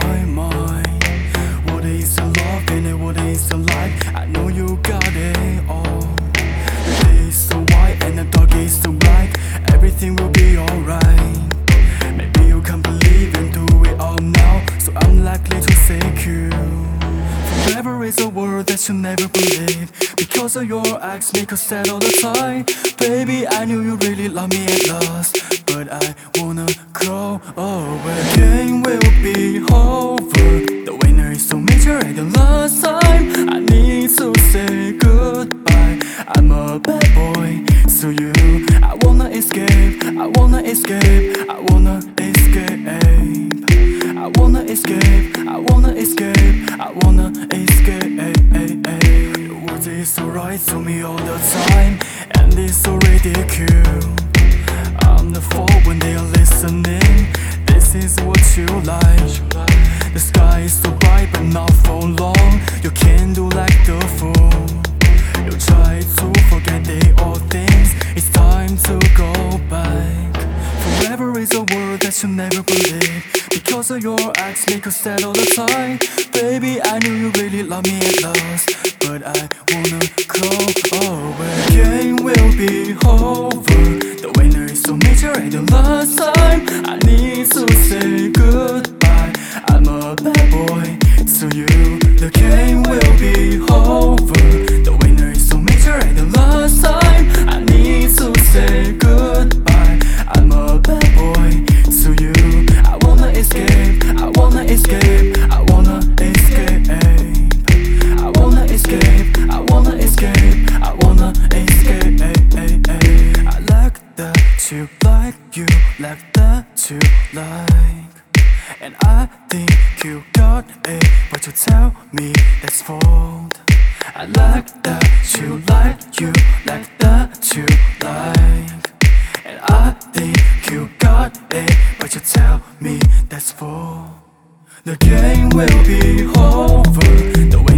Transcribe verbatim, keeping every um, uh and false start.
my mind. What is the love and what is the life? I know you got it all. The day is so white and the dark is so black. Everything will be alright. Maybe you can't believe and do it all now, so I'm likely to take you. Forever is a word that you never believe, because of your acts make us sad all the time. Baby, I knew you really love me at last, but I wanna grow away. The game will be over. The winner is so major at the last time. I need to say goodbye. I'm a bad boy, so you I wanna escape, I wanna escape, I wanna escape. I wanna escape, I wanna escape, I wanna escape. Words is so right to me all the time, and it's so ridiculous. I'm the fool when they are listening. This is what you like. The sky is so bright but not for long. You can't do like the fool. You try to forget the old things. It's time to go back. Forever is a word that you never believe, because of your acts make us sad all the time. Baby, I knew you really love me at last, but I wanna go away. The game will be over. The winner is so major at the last time. I need to say goodbye. I'm a bad boy, so you. The game will be over. The winner is so major at the last time. I need to say goodbye. I'm a bad boy, so you. I wanna escape, I wanna escape, I wanna escape. I wanna escape, I wanna escape, I wanna escape. I like that you like, you like that you like. And I think you got it, but you tell me that's fault. I like that you like, you like that you like. And I think you got it, but you tell me that's fault. The game will be over. The